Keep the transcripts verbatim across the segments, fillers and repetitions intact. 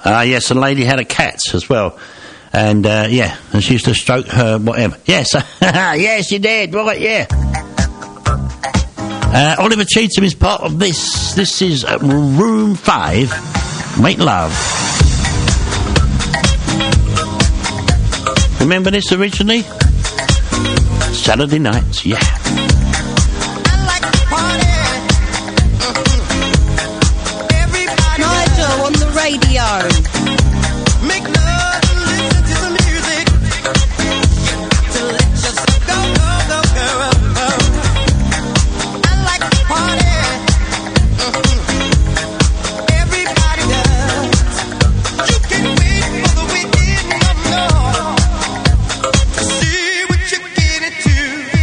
Ah, uh, yes, the lady had a cat as well. And, uh, yeah, and she used to stroke her whatever. Yes, yes, she did, right, yeah. Uh, Oliver Cheetham is part of this. This is uh, Room five, Make Love. Remember this originally? Saturday nights, yeah. I like to party. Mm-hmm. Everybody Nigel on the radio. Make love and listen to the music. To let yourself go, go, go, go. I like to party. Mm-hmm. Everybody does. You can wait for the weekend, no, no. To see what you get into.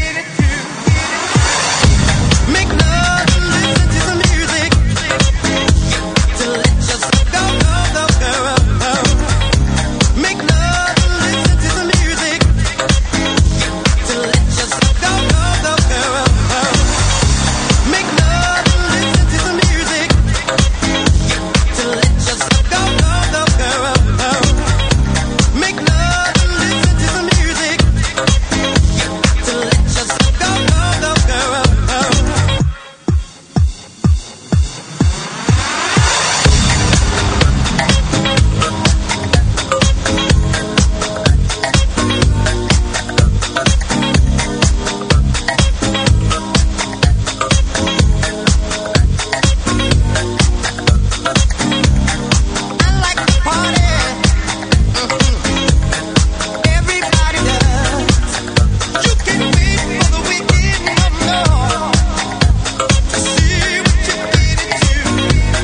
Make love and listen to the music. To let yourself go, go, go, go. Make love and listen to the music. To let yourself go, go, go, go. Make love and listen to the music. To let yourself go, go, go, go. Make love and listen to the music. To let yourself go, go, go, go. I like to party. Mm-hmm. Everybody does. You can wait for the weekend, no, no. To see what you get into.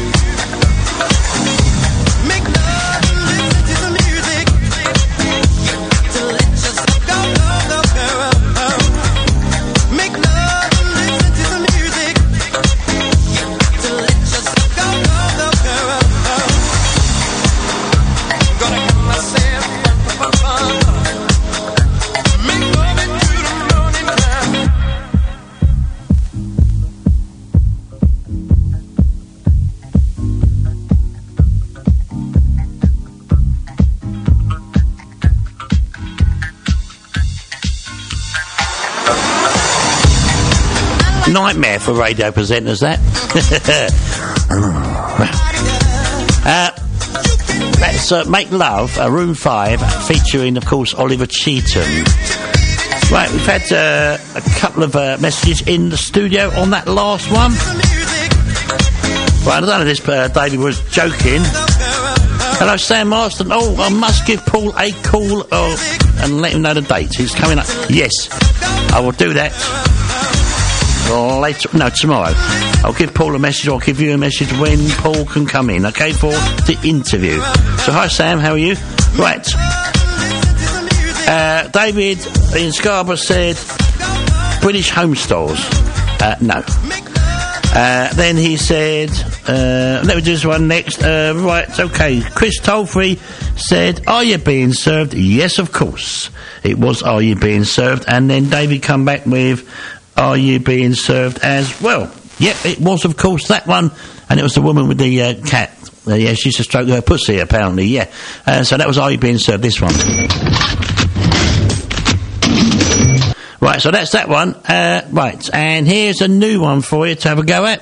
Make love and listen to the music. To let yourself go, go, go, go. Make love and listen to the music. To let yourself go, go, go, go. I'm gonna get myself fun, fun, fun. Make love into the morning time. Nightmare for radio presenters, that. uh, that's uh, Make Love, uh, Room five, featuring, of course, Oliver Cheetham. Right, we've had uh, a couple of uh, messages in the studio on that last one. Right, I don't know if this uh, David was joking. Hello, Sam Marston. Oh, I must give Paul a call oh, and let him know the date. He's coming up. Yes, I will do that. Later, no, tomorrow. I'll give Paul a message, or I'll give you a message when Paul can come in, okay, for the interview. So, hi Sam, how are you? Right. Uh, David in Scarborough said British Home Stores. Uh, no. Uh, then he said, uh, let me do this one next. Uh, right, okay. Chris Tollfree said, are you being served? Yes, of course. It was, are you being served? And then David come back with, are you being served as well? Yep, it was, of course, that one. And it was the woman with the uh, cat. Uh, yeah, she used to stroke her pussy, apparently, yeah. Uh, so that was, are you being served, this one. Right, so that's that one. Uh, right, and here's a new one for you to have a go at.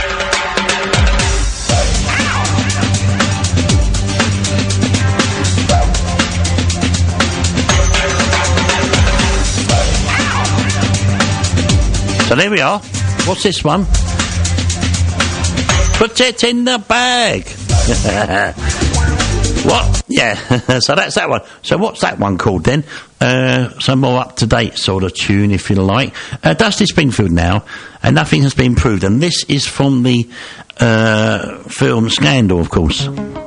So there we are. What's this one? Put it in the bag. What? Yeah. So that's that one. So what's that one called then? Uh, some more up-to-date sort of tune, if you like. Uh, Dusty Springfield now, and nothing has been proved. And this is from the uh, film Scandal, of course.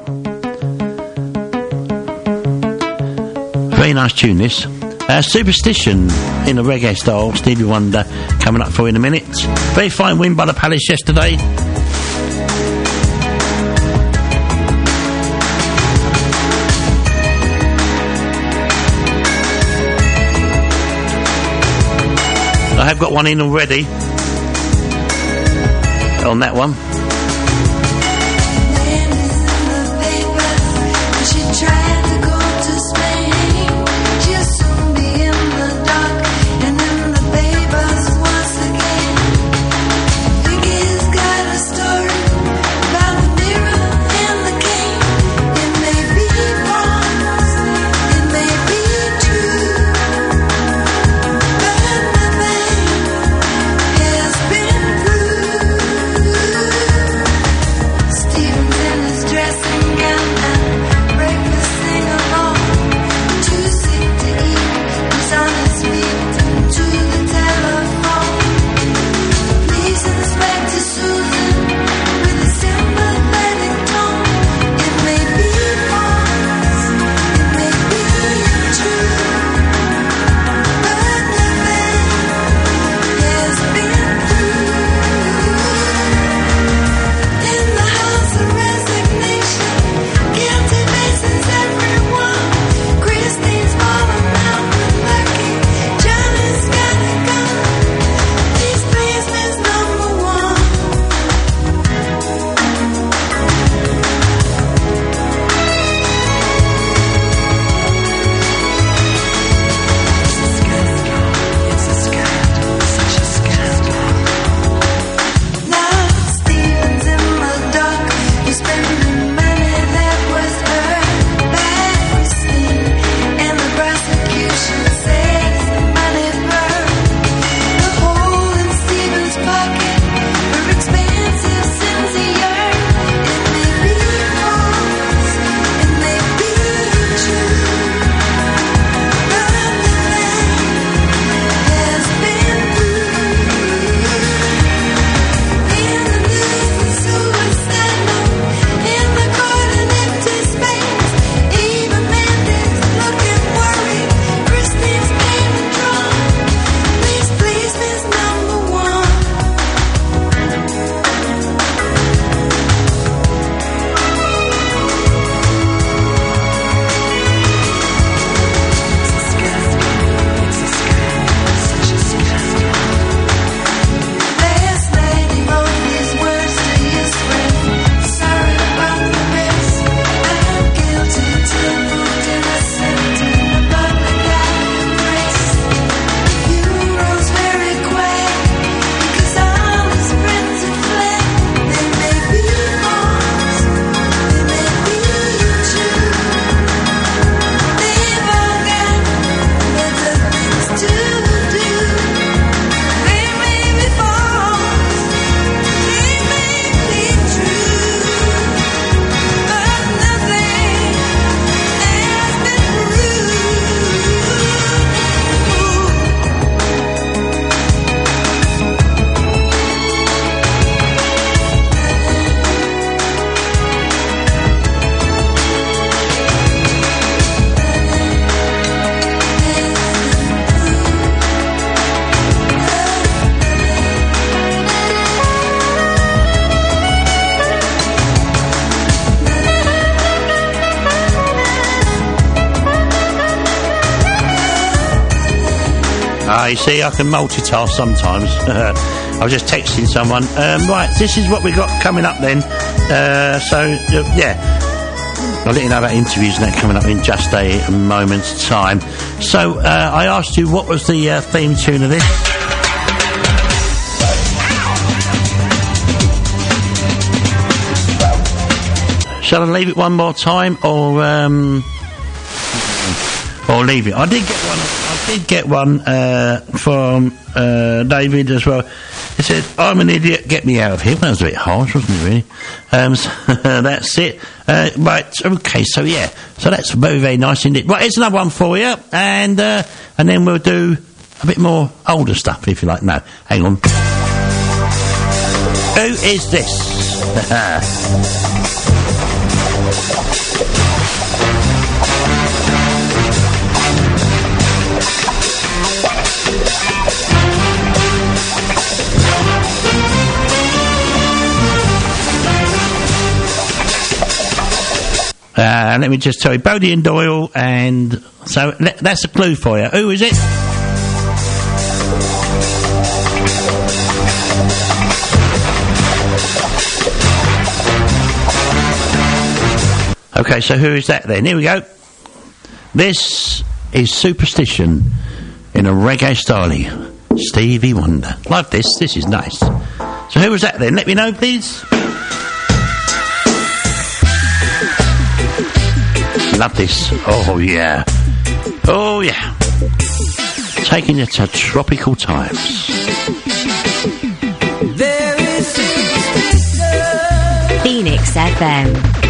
Very nice tune, this. Uh, Superstition in a reggae style, Stevie Wonder, coming up for you in a minute. Very fine win by the Palace yesterday. I have got one in already on that one. Ah, you see, I can multitask sometimes. I was just texting someone. Um, right, this is what we got coming up then. Uh, so, uh, yeah. I'll let you know about interviews and that coming up in just a moment's time. So, uh, I asked you what was the uh, theme tune of this. Shall I leave it one more time, or um, or leave it? I did get one. I did get one uh, from uh, David as well. He said, "I'm an idiot. Get me out of here." Well, that was a bit harsh, wasn't it? Really. Um, so that's it. Uh, right. Okay. So yeah. So that's very very nice indeed. Right. Here's another one for you, and uh, and then we'll do a bit more older stuff if you like. No, hang on. Who is this? Uh, let me just tell you, Bodie and Doyle, and so le- that's a clue for you. Who is it? Okay, so who is that then? Here we go. This is Superstition in a reggae style. Stevie Wonder. Like this, this is nice. So who was that then? Let me know, please. Love this. Oh, yeah. Oh, yeah. Taking it to tropical times. There is Phoenix F M.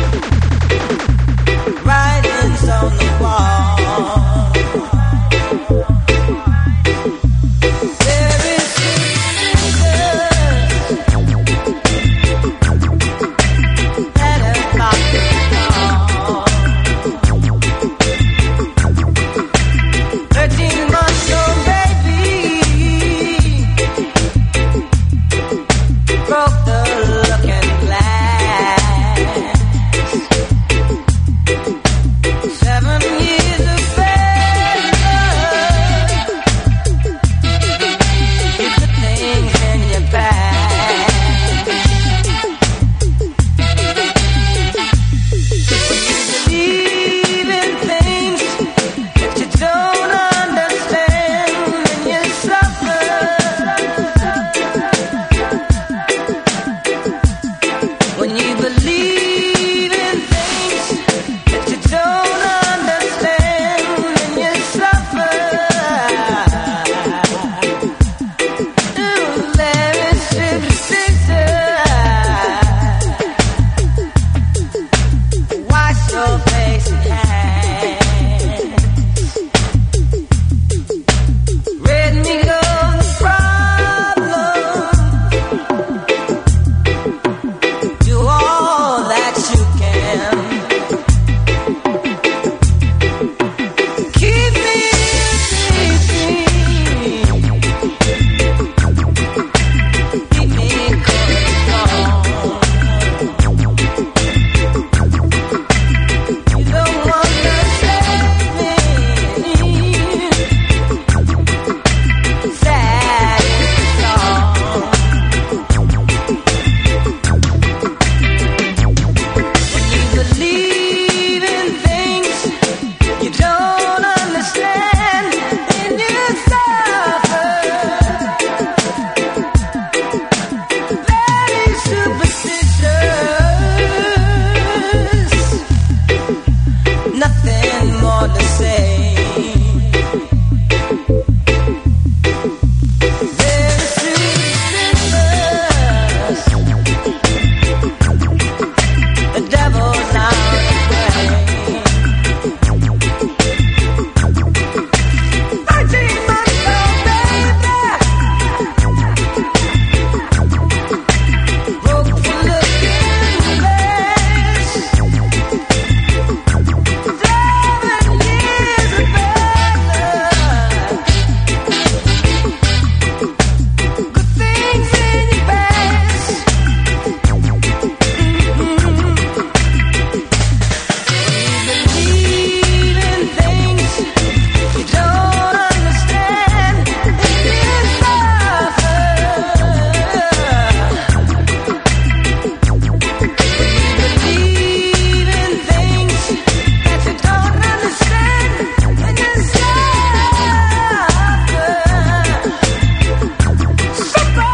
writings on the wall. There is thirteen months old baby broke the looking glass. Seven years of failure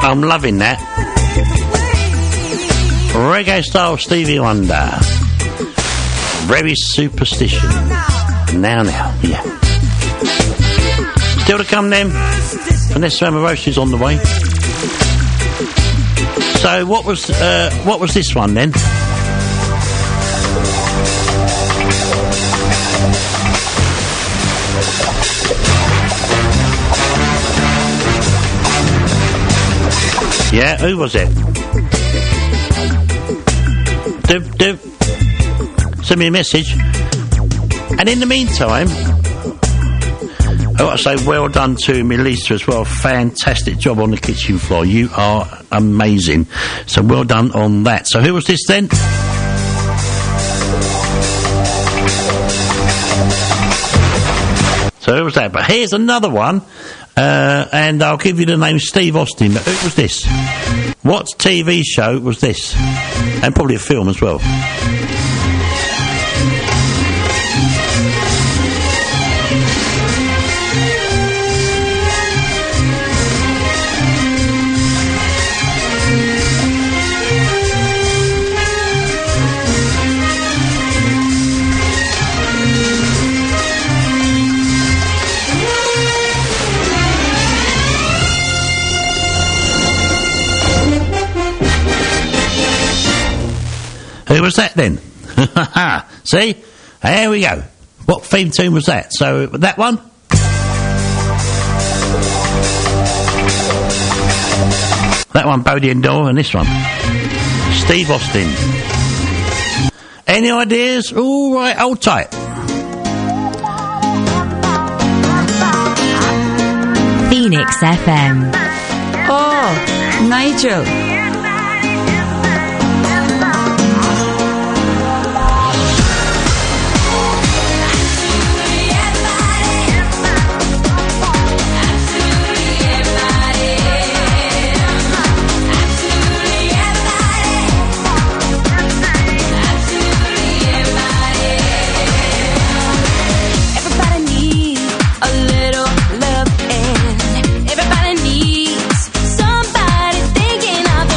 I'm loving that. Reggae style Stevie Wonder. Very superstition. Now, now, yeah. Still to come then. Vanessa Amoroso's on the way. So what was uh, what was this one then? Yeah, who was it? Do, do. Send me a message. And in the meantime, I want to say well done to Melissa as well. Fantastic job on the kitchen floor. You are amazing. So well done on that. So who was this then? So who was that? But here's another one. Uh, and I'll give you the name Steve Austin. But who was this? What T V show was this? And probably a film as well. Who was that then? See? There we go. What theme tune was that? So, that one? That one, Bodie and Doyle, and this one. Steve Austin. Any ideas? All right, hold tight. Phoenix F M. Oh, Nigel. Everybody needs somebody thinking of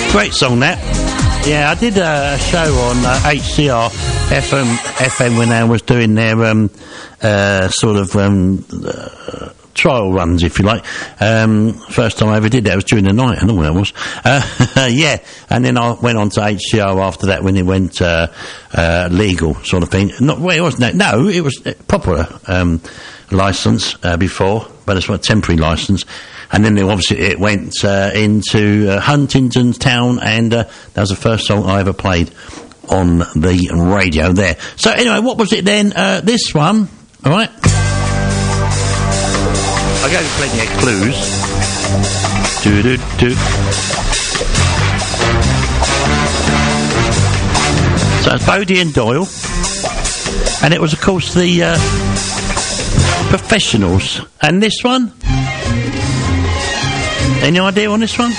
Great song, that. Yeah, I did a show on uh, H C R F M, F M when I was doing their um, uh, sort of um, uh, trial runs, if you like. Um, first time I ever did that was during the night, I know when that was. Uh, yeah, and then I went on to H C R after that when it went uh, uh, legal, sort of thing. Not, well, it wasn't that. No, it was a proper um, licence uh, before, but it's a temporary licence. And then obviously it went uh, into uh, Huntington Town, and uh, that was the first song I ever played on the radio there. So anyway, what was it then? Uh, this one, all right? I gave you plenty of clues. Do do do. So it's Bodie and Doyle, and it was of course the uh, Professionals. And this one? Any idea on this one?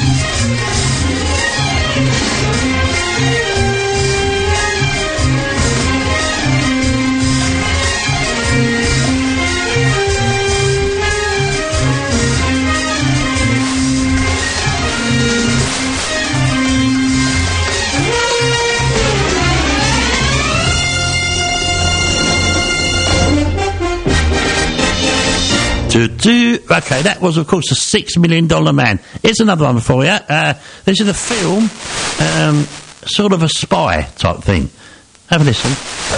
Do, do. Okay, that was, of course, a Six Million Dollar Man. Here's another one for you. Uh, this is a film, um, sort of a spy type thing. Have a listen.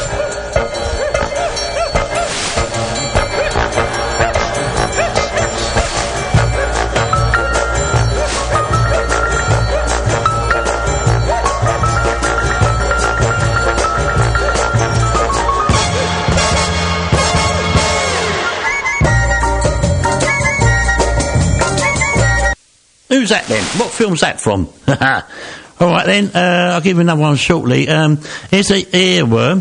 Who's that then? What film's that from? All right then, uh, I'll give you another one shortly. Um, here's a earworm.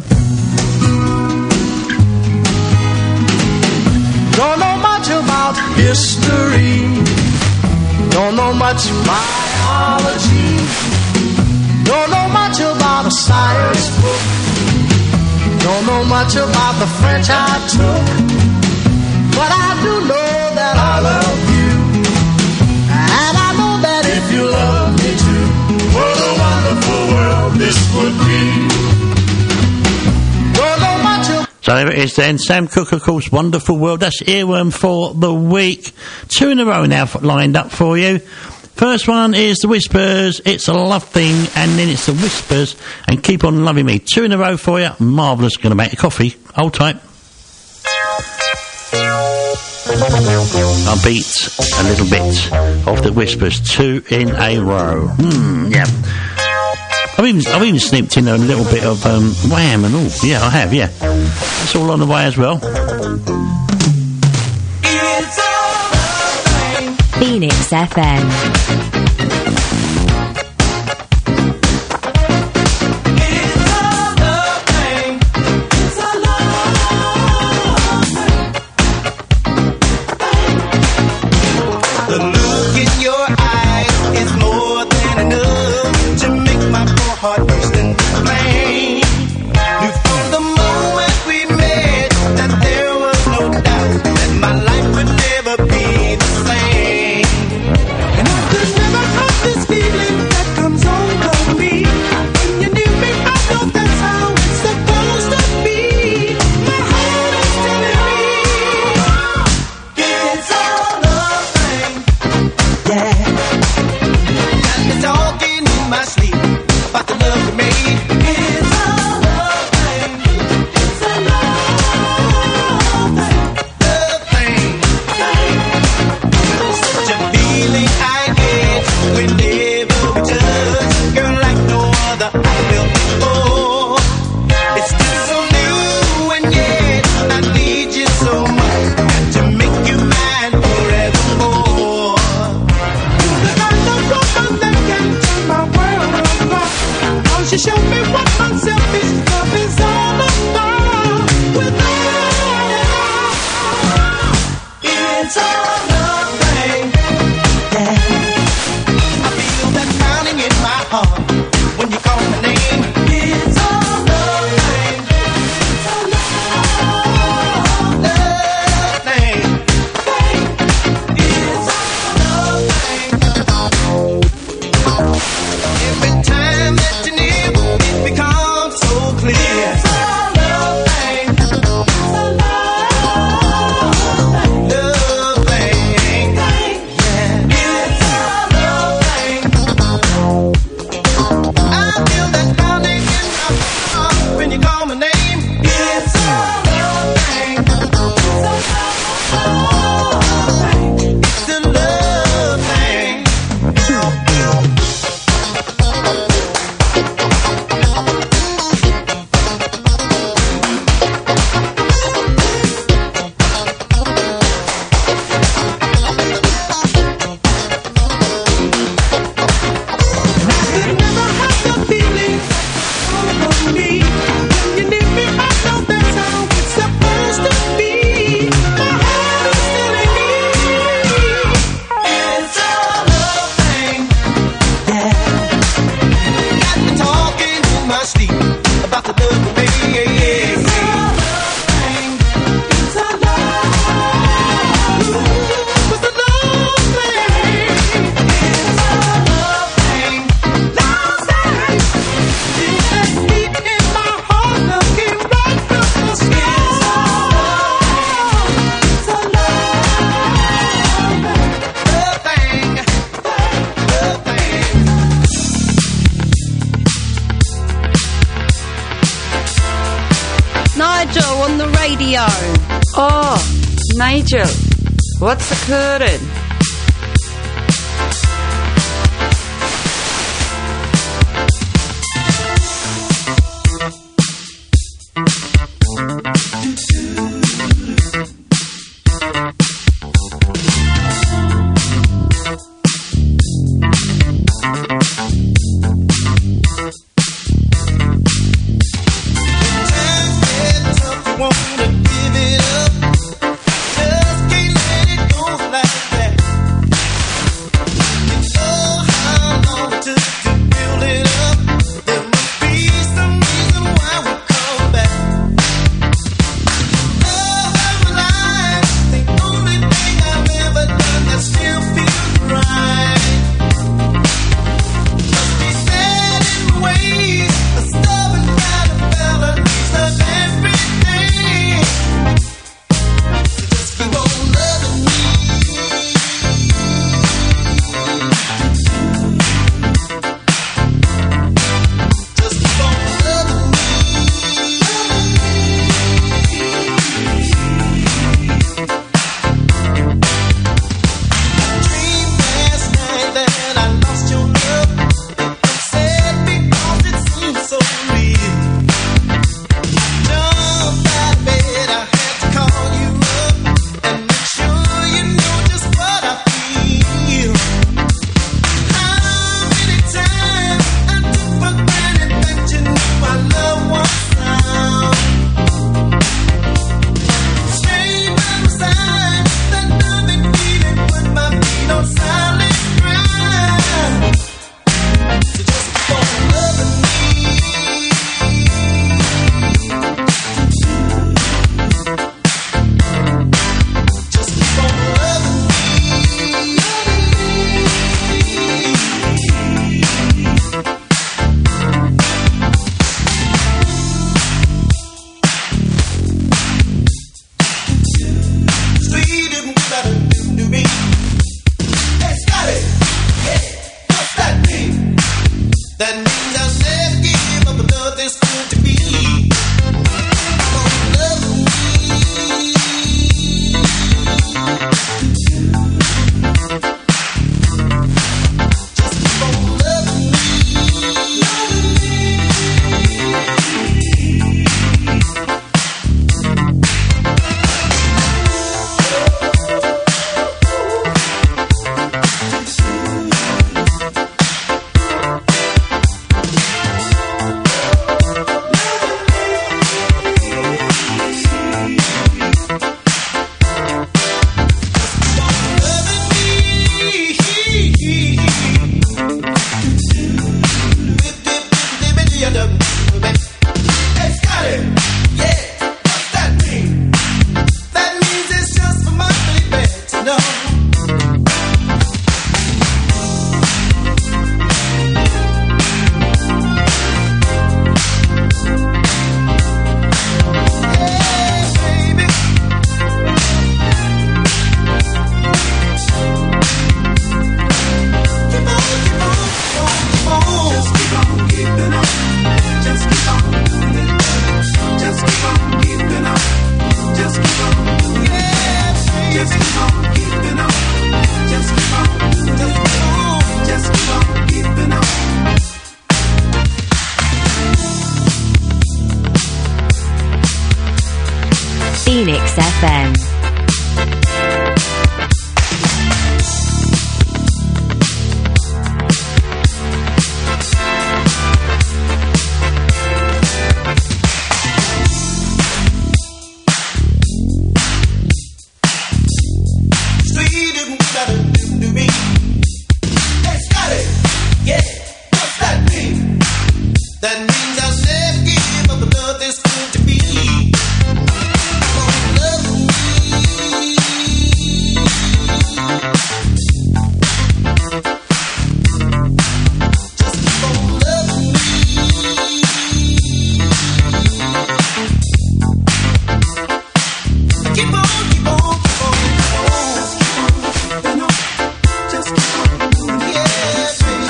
Don't know much about history. Don't know much biology. Don't know much about a science book. Don't know much about the French I took. But I do know that I love you. And I know that if you love me too, what a wonderful world this would be. Don't know much of So there it is then. Sam Cooke, of course, Wonderful World. That's earworm for the week. Two in a row now f- lined up for you. First one is The Whispers, It's a Love Thing, and then it's The Whispers, and Keep On Loving Me. Two in a row for you. Marvellous. Going to make a coffee. Hold tight. I'll beat a little bit of The Whispers. Two in a row. Hmm, yeah. I've even, I've even snipped in a little bit of um, Wham and all. Yeah, I have, yeah. That's all on the way as well. Phoenix F M. radio. Oh, Nigel, what's occurring? Phoenix F M.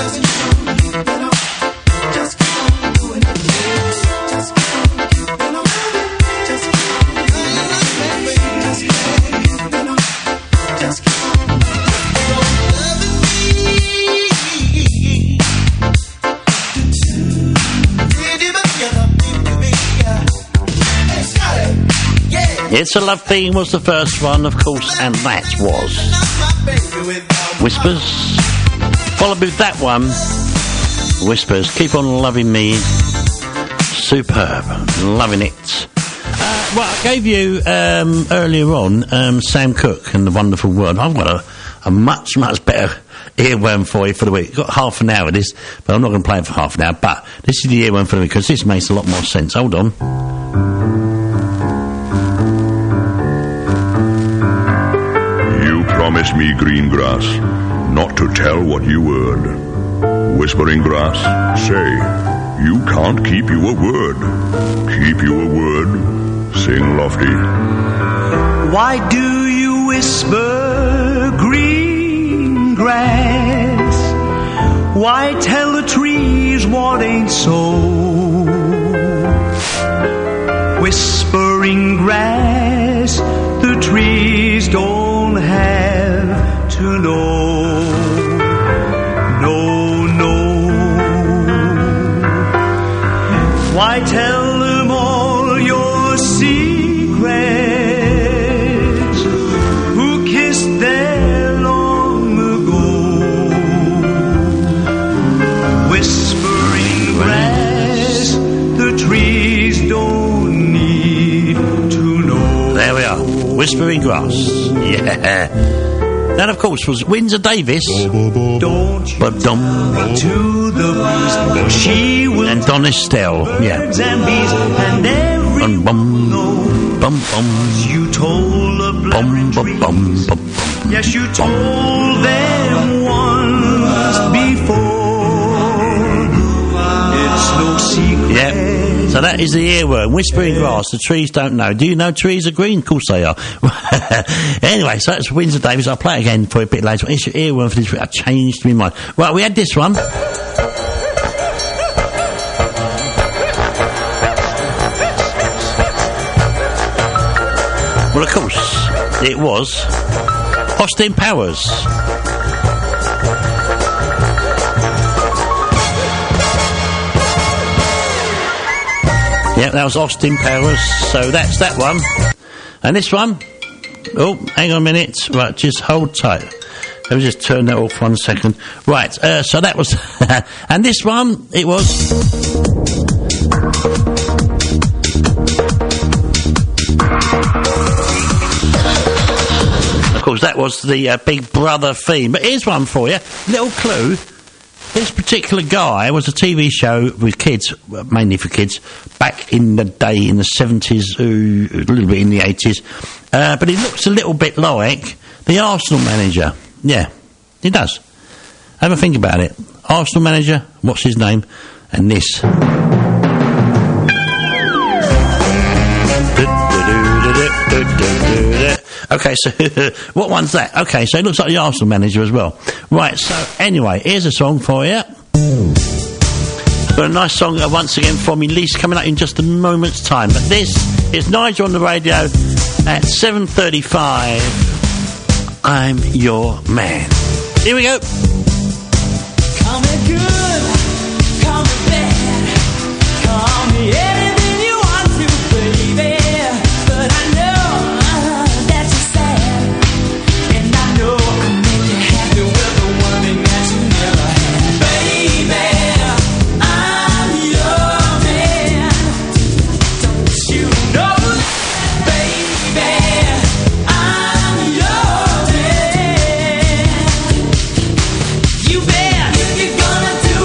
Just keep on doing it. Just keep on keeping on. It's a Love Theme was the first one, of course, and that was Whispers. Followed with that one, Whispers, Keep On Loving Me. Superb. Loving it. Uh, well, I gave you um, earlier on um, Sam Cooke and The Wonderful World. I've got a, a much, much better earworm for you for the week. You've got half an hour of this, but I'm not going to play it for half an hour. But this is the earworm for the week because this makes a lot more sense. Hold on. You promised me green grass, not to tell what you heard. Whispering grass, say, you can't keep your word. Keep your word, sing lofty. Why do you whisper green grass? Why tell the trees what ain't so? Whispering grass, the trees don't have to know. No, no. Why tell them all your secrets? Who kissed there long ago? Whispering grass, the trees don't need to know. There we are. Whispering Grass. Yeah. That, of course, was Windsor Davis. Don't you But dum. to the beast, she will And Don Estelle. Yeah. birds and bees, and every Bum, bum. know Bum, bum. you told the Bum, blackberry bum, trees. bum, bum, bum. Yes, you told them once before. It's no secret. Yeah. So that is the earworm. Whispering Grass. The trees don't know. Do you know trees are green? Of course they are. Anyway, so that's Windsor Davis. I'll play it again for you a bit later. It's your earworm for this week. I changed my mind. Right, we had this one. Well, of course, it was Austin Powers. Yeah, that was Austin Powers. So that's that one. And this one, oh, hang on a minute. Right, just hold tight. Let me just turn that off one second. Right, uh, so that was... and this one, it was... Of course, that was the uh, Big Brother theme. But here's one for you. Little clue. This particular guy was a T V show with kids, well, mainly for kids, back in the day, in the seventies, uh, a little bit in the eighties. Uh, but he looks a little bit like the Arsenal manager. Yeah, he does. Have a think about it. Arsenal manager, what's his name? And this. Okay, so what one's that? Okay, so it looks like the Arsenal manager as well. Right, so anyway, here's a song for you. Got a nice song uh, once again from Elise coming up in just a moment's time. But this is Nigel on the radio at seven thirty-five. I'm your man. Here we go. Call me good, call me bad, call me anything you want to, baby. But I know uh, that you're sad, and I know I can make you happy with the one thing that you never had. Baby, I'm your man. Don't you know that, baby? I'm your man. You bet if you're gonna do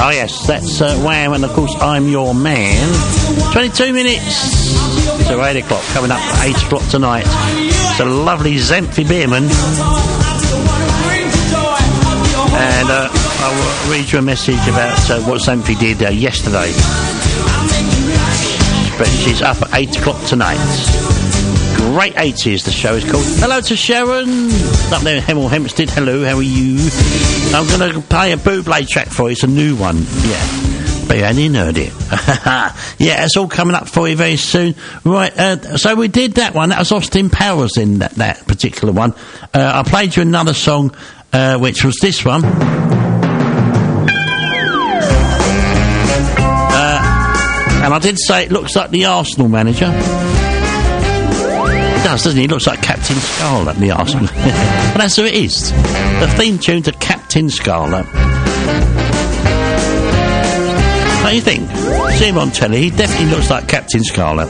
Oh yes, that's uh, Wham, and of course I'm Your Man. twenty-two minutes to eight o'clock, coming up at eight o'clock tonight. It's a lovely Zemphy Bierman. And uh, I'll read you a message about uh, what Zemphy did uh, yesterday. But she's up at eight o'clock tonight. Great eighties, the show is called. Hello to Sharon, up there in Hemel Hempstead. Hello, how are you? I'm going to play a Bublé track for you. It's a new one, yeah. But you hadn't heard it. Yeah, it's all coming up for you very soon. Right, uh, so we did that one. That was Austin Powers in that, that particular one. Uh, I played you another song, uh, which was this one. Uh, and I did say it looks like the Arsenal manager. Does, doesn't he? It looks like Captain Scarlet, the Arsenal. But that's who it is. The theme tune to Captain Scarlet. What do you think? See him on telly, he definitely looks like Captain Scarlet.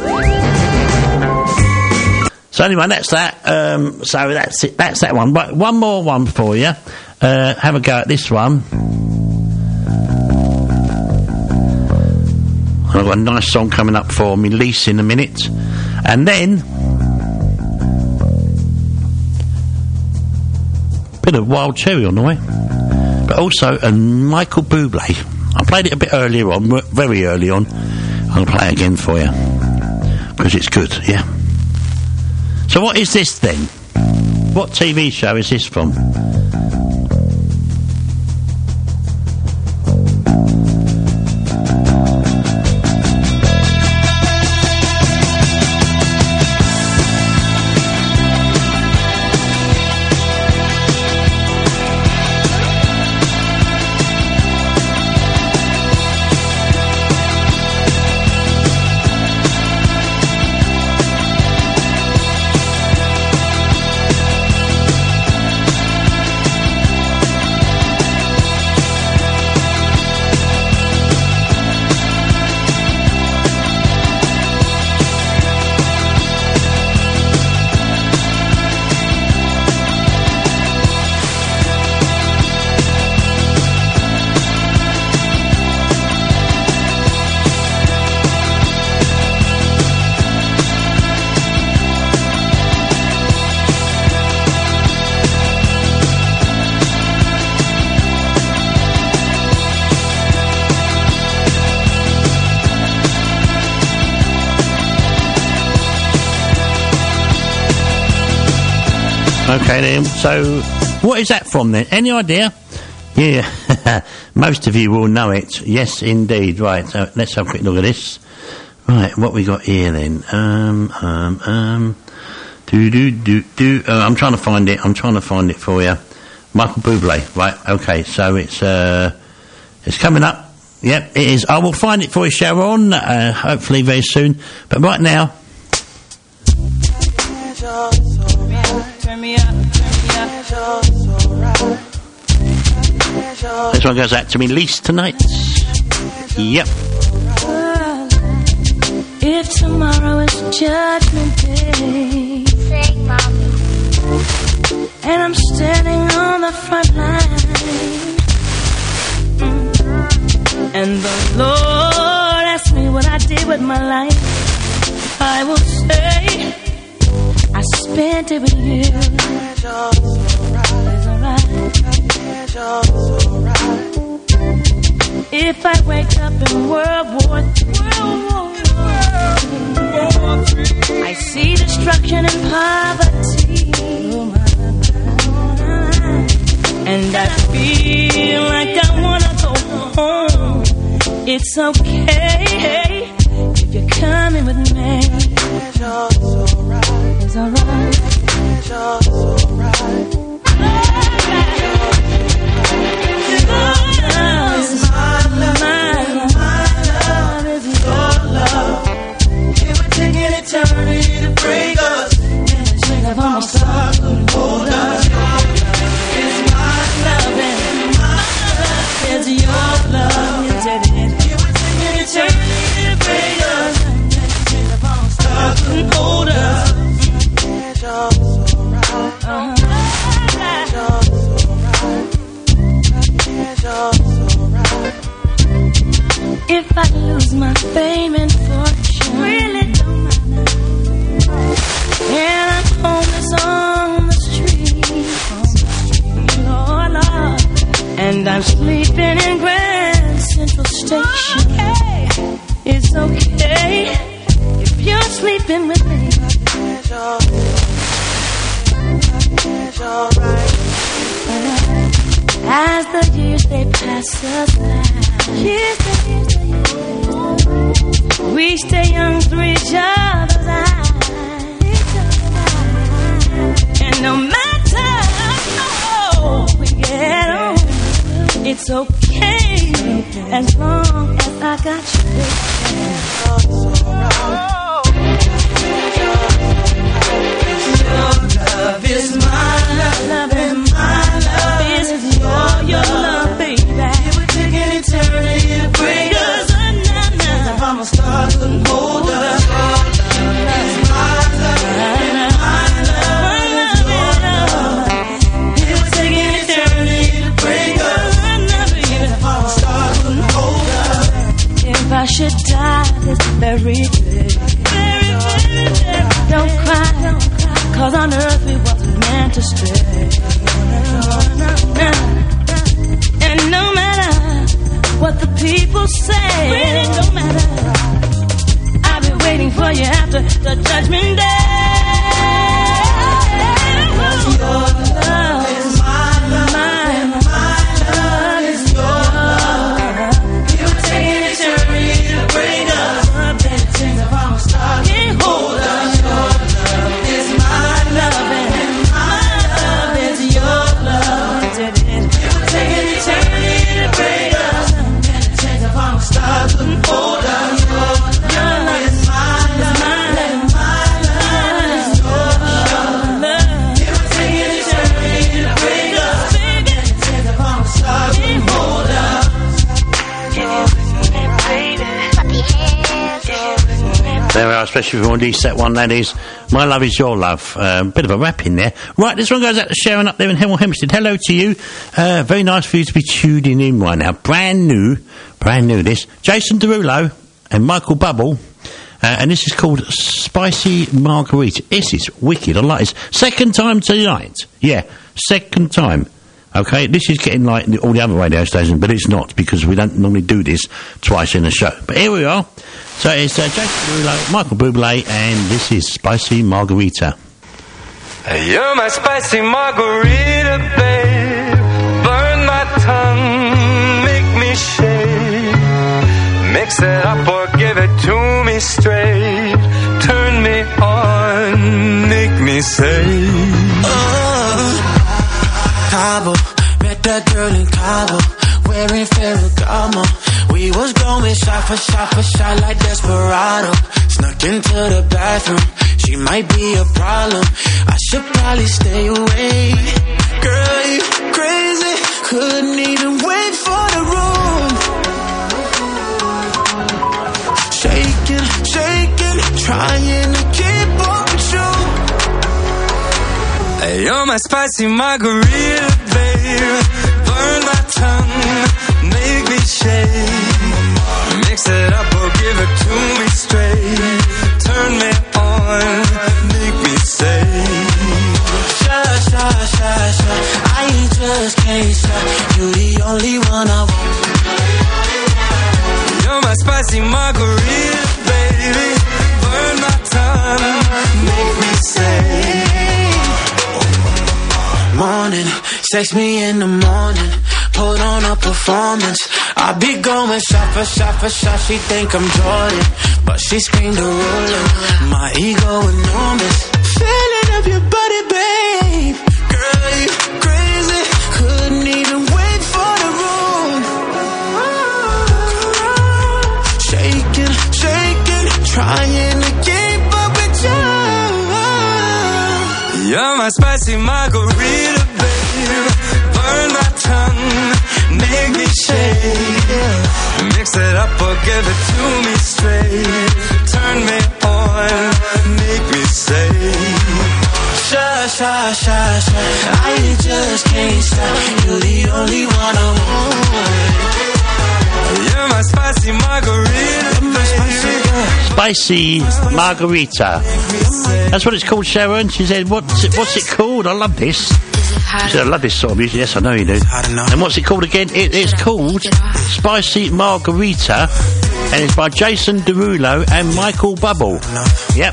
So anyway, that's that. Um, so that's it. That's that one. But one more one for you. Uh, have a go at this one. I've got a nice song coming up for me, Lise, in a minute. And then... bit of Wild Cherry on the way, but also a Michael Bublé. I played it a bit earlier on, very early on. I'll play it again for you because it's good. Yeah. So what is this then? What T V show is this from? Okay then, so what is that from then? Any idea? Yeah, most of you will know it. Yes, indeed. Right, so let's have a quick look at this. Right, what we got here then? Um, um, um, do do do do. Uh, I'm trying to find it. I'm trying to find it for you. Michael Bublé. Right. Okay, so it's uh, it's coming up. Yep, it is. I will find it for you, Sharon. Uh, hopefully very soon. But right now. Turn me up, turn me up. This one goes out to me, Lise, tonight. Yep. If tomorrow is Judgment Day, sing, Mommy. And I'm standing on the front line, mm. and the Lord asks me what I did with my life, I will say I spent it with you. It's alright. If I wake up in World War Three, I see destruction and poverty, and I feel like I wanna go home. It's okay if you're coming with me. It's alright. It's alright. It's alright. Love is my love. My love is your love. It would take an eternity to break us, and the strength of our stars couldn't hold us. It's my love and my love is your love. It would take an eternity to break us, and the strength of our stars couldn't hold us. Uh-huh. If I lose my fame and fortune, really don't matter. And I'm homeless on the street, Lord, Lord. And I'm sleeping in Grand Central Station. Okay. It's okay if you're sleeping with me. As the years they pass us by, years, the years, the years, we stay young through each other's eyes. And no matter how we get on, it's okay as long as I got you. Your love is my love, love is my love. This is your, your love, baby. It would take an eternity to break us. If I'm a star, couldn't hold us. Your love is my love, my love, your love. It would take an eternity to break us. If I'm a star, couldn't hold us. If I should die this very day, very, very day, don't cry, don't cry. 'Cause on earth we wasn't meant to stay. And no matter what the people say, really don't matter. I'll be waiting for you after the judgment day. Your love is my love, my, my love is your love. It would take an eternity to break us. Better things if I'm a star, can't hold us. Your love is my love, and my love is your love. It would take an eternity to break us. Better things if I'm a star, couldn't hold us. Your love is my love, my love, my love is your love. It would take an eternity to break us. Better things if I'm a star, couldn't hold us. There we are, especially for one set one, that is My Love Is Your Love. Um, bit of a rap in there. Right, this one goes out to Sharon up there in Hemel Hempstead. Hello to you. Uh, very nice for you to be tuning in right now. Brand new, brand new this. Jason Derulo and Michael Bubble. Uh, and this is called Spicy Margarita. This is wicked. I like this. Second time tonight. Yeah, second time. Okay, this is getting like all the other radio stations, but it's not, because we don't normally do this twice in a show. But here we are. So it's uh, Jason Derulo, Michael Bublé, and this is Spicy Margarita. You're my spicy margarita, babe. Burn my tongue, make me shake. Mix it up or give it to me straight. Turn me on, make me say. Oh, Cabo, met that girl in Cabo, wearing Ferragamo. We was going shot for shot for shot like Desperado. Snuck into the bathroom, she might be a problem. I should probably stay away. Girl, you crazy, couldn't even wait for the room. Shaking, shaking, trying to keep up with you. Hey, you're my spicy margarita, babe. Burn my tongue, make me shake. Mix it up or give it to me straight. Turn me on, make me say. Sha, sha, sha, sha, I just can't stop. You the only one I want. You're my spicy margarita, baby. Burn my tongue, make me say. Morning, sex me in the morning. Put on a performance. I be going shot for shot for shot. She think I'm Jordan, but she screamed a ruler. My ego enormous. Feeling up your body, babe. Girl, you crazy. Couldn't even wait for the room. Shaking, shaking, trying to keep up with you. You're my spicy margarita, babe. Burn my tongue, make me shake. Mix it up or give it to me straight. Turn me on, make me say. Sha, sha, sha, sha, I just can't stop. You're the only one I want. You're my spicy margarita. Spicy Margarita. That's what it's called, Sharon. She said, what's it, what's it called? I love this. She said, I love this sort of music. Yes, I know you do. And what's it called again? It, it's called Spicy Margarita, and it's by Jason Derulo and Michael Bubble. Yep.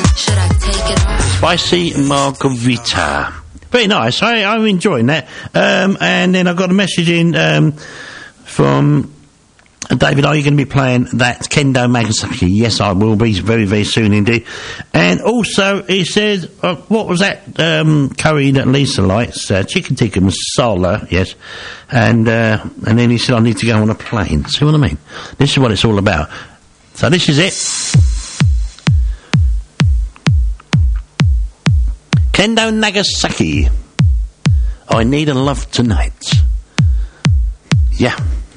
Spicy Margarita. Very nice. I, I'm enjoying that. Um, and then I got a message in um, from David. Are you going to be playing that Kendo Nagasaki? Yes, I will be very, very soon indeed. And also, he said, uh, what was that um, curry that Lisa likes? Uh, chicken tikka masala, yes. And uh, and then he said, I need to go on a plane. See what I mean? This is what it's all about. So this is it. Kendo Nagasaki. I need a love tonight. Yeah.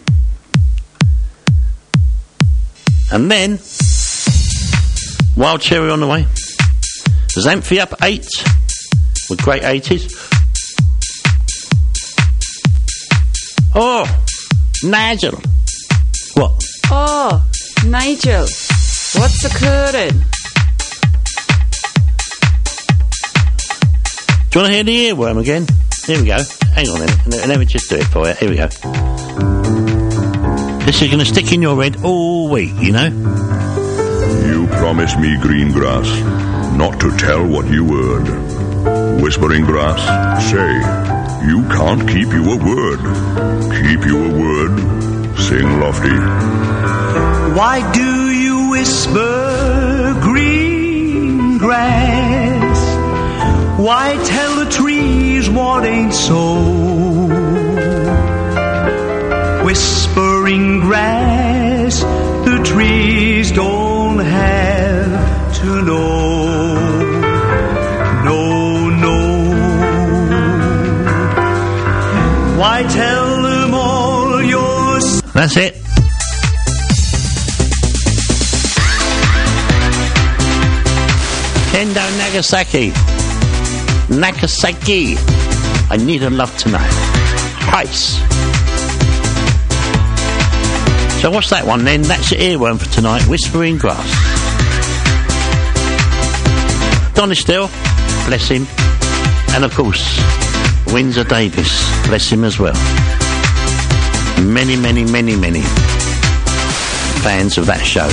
And then, Wild Cherry on the way. Xanthi up eight with great eighties. Oh, Nigel. What? Oh, Nigel. What's occurring? Do you want to hear the earworm again? Here we go. Hang on a minute. Let me just do it for you. Here we go. This is going to stick in your head all week, you know? You promised me, green grass, not to tell what you heard. Whispering grass, say, you can't keep your word. Keep your word, sing lofty. Why do you whisper, green grass? Why tell the trees what ain't so? Whispering grass, the trees don't have to know. No, no. Why tell them all your... That's it. Kendo Nagasaki. Nagasaki. I need a love tonight. Heist. So what's that one then? That's your earworm for tonight. Whispering Grass. Donny Steele, bless him. And of course, Windsor Davis, bless him as well. Many, many, many, many fans of that show.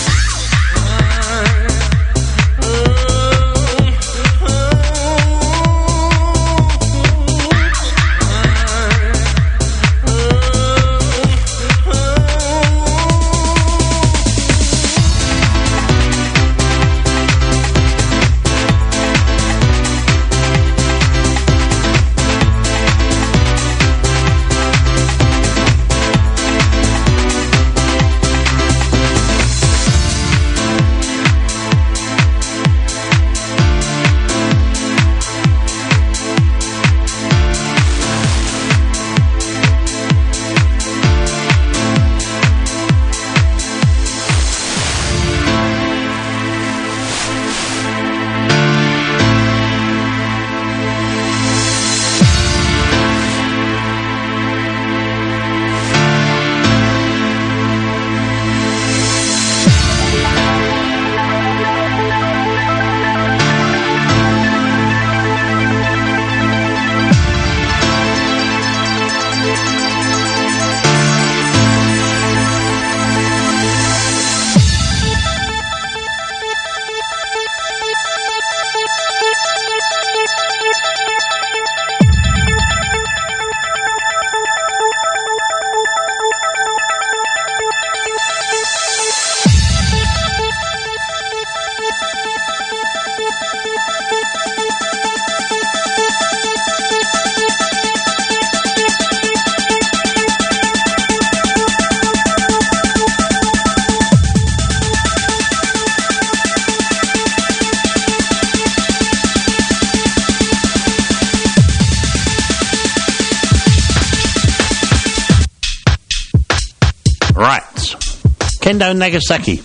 Kendo Nagasaki.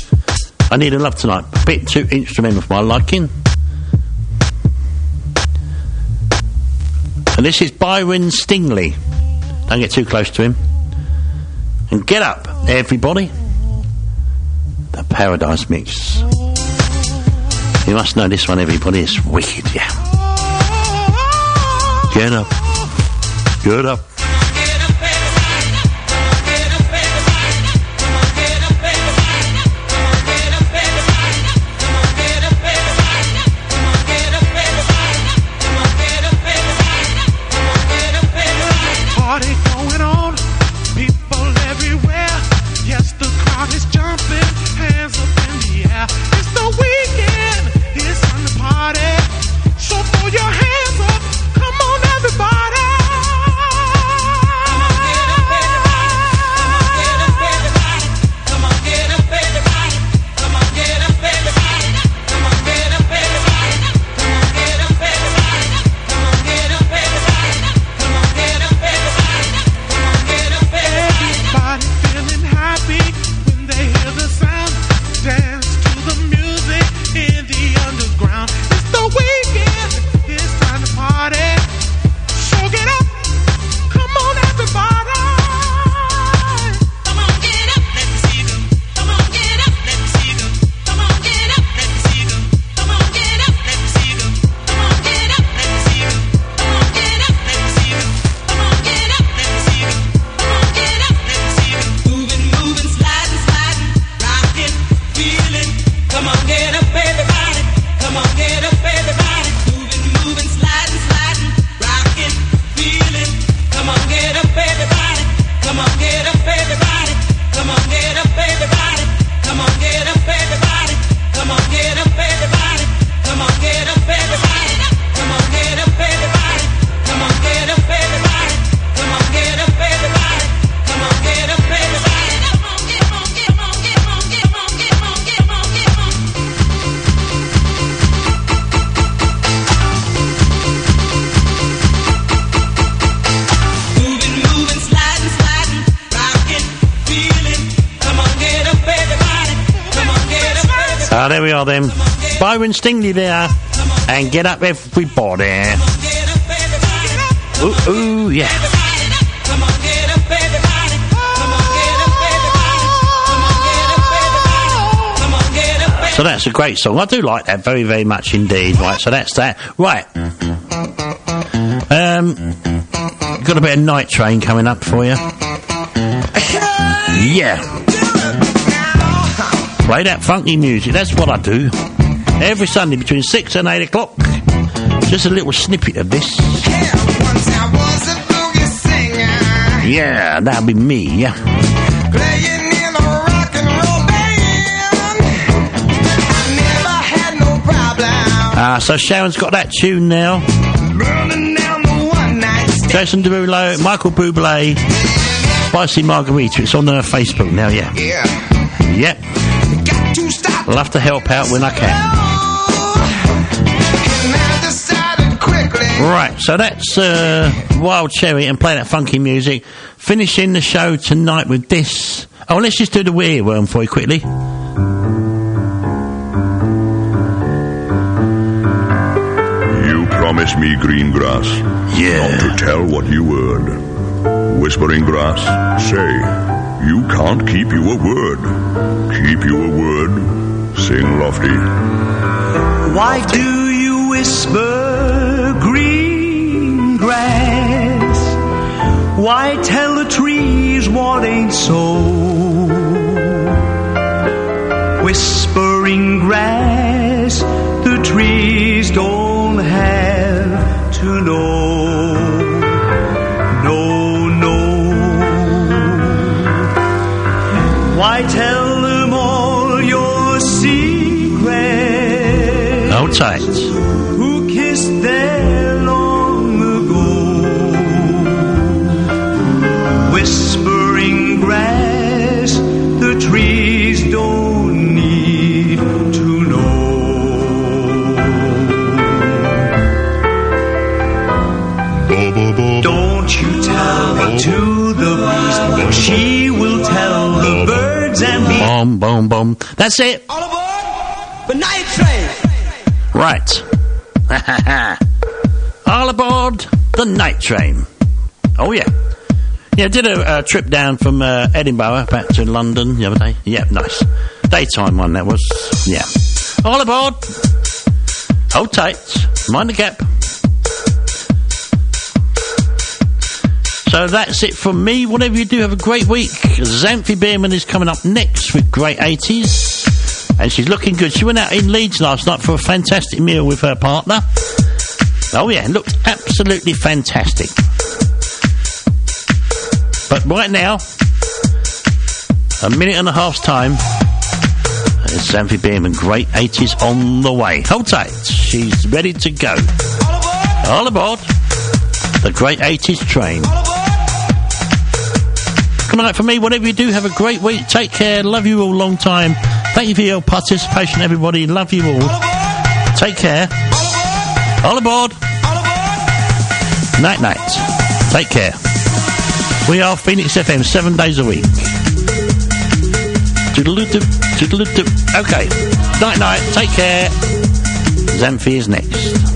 I need a love tonight. A bit too instrumental for my liking. And this is Byron Stingley. Don't get too close to him. And get up, everybody. The Paradise mix. You must know this one, everybody. It's wicked, yeah. Get up. Get up. Party going on, people everywhere. Yes, the crowd is jumping, hands up in the air. It's the weekend, it's time to party. So throw your hands up, come on everybody. Come on, get up, everybody. Come on, get up, everybody. Come on, get up, everybody. Come on, get up, everybody. Come on, get up, everybody. Come on, get up, everybody. Come on, get up, everybody. Everybody feeling happy when they hear the sound. Dance to the music in the underground. It's the weekend, it's time to party. So get up, come on everybody. Come on, get up, let me see them. Come on, get up, let me see them. Come on, get up, let me see them. Come on, get up, let me see them. Come on, get up, let me see them. Come on, get up, let me see them. Come on, get up, let me see them. Come on, get up, let me see them. Moving, moving, sliding, sliding, rocking, feeling. Come on, get up, everybody. Come on, get up, everybody. Moving, moving, sliding, sliding, rocking, feeling. Come on, get up, everybody. Come on, get up, everybody. Come on, get up, everybody. Come on, get up, everybody. Come on, get up, everybody. Come on, get up, everybody. Come on, get up, everybody. Come on, get up, everybody. Come on, get up, everybody. Come on, get up, everybody. Come on, get on, get on, get on, get on, get on, get on, get on. Moving, moving, sliding, sliding, rocking, feeling. Come on, get up, everybody. Come on, get up, everybody. Ah, there we are then. Byron Stingley there. And get up, everybody. Get up, everybody. Ooh, ooh, yeah. Come on, get up, everybody. Come on, get up, everybody. Come on, get up, everybody. Come on, get up, everybody. So that's a great song. I do like that very, very much indeed. Right, so that's that. Right. Um, got a bit of Night Train coming up for you. Yeah. Play that funky music. That's what I do. Every Sunday between six and eight o'clock. Just a little snippet of this. Yeah, that'll be me, yeah. Playing in a rock and roll band. I never had no problem. Ah, so Sharon's got that tune now. Burning down the one night stand. Jason Derulo, Michael Bublé, Spicy Margarita. It's on her Facebook now, yeah. Yeah. Yep. Got to stop. Love to help out when I can. And I decided quickly. Right, so that's uh, Wild Cherry and Play That Funky Music. Finishing the show tonight with this. Oh, let's just do the earworm for you quickly. You promised me green grass. Yeah. Not to tell what you heard. Whispering grass, say, you can't keep your word. Keep your word. Sing lofty. Why do you whisper green grass? Why tell the trees what ain't so? Whispering grass, the trees don't have to know. No, no. Why tell them all your secrets? Hold tight. Who kissed there long ago? Whispering grass, the trees don't need to know. Don't you tell it to the beast, for she will tell the birds and bees. Boom, boom, boom. That's it. All aboard the night train. Right. All aboard the night train. Oh, yeah. Yeah, did a uh, trip down from uh, Edinburgh back to London the other day. Yeah, nice. daytime one, that was. Yeah. All aboard. Hold tight. Mind the gap. So that's it from me. Whatever you do, have a great week. Xanthi Bierman is coming up next with Great eighties. And she's looking good. She went out in Leeds last night for a fantastic meal with her partner. Oh yeah, looked absolutely fantastic. But right now, a minute and a half's time, it's Xanthi Bierman, Great eighties on the way. Hold tight. She's ready to go. All aboard the Great eighties train. Good night from me. Whatever you do, have a great week. Take care. Love you all long time. Thank you for your participation, everybody. Love you all. Take care. All aboard. Night, night. Take care. We are Phoenix F M, seven days a week. Toodaloo-doo, toodaloo-doo. Okay. Night, night. Take care. Xanthi is next.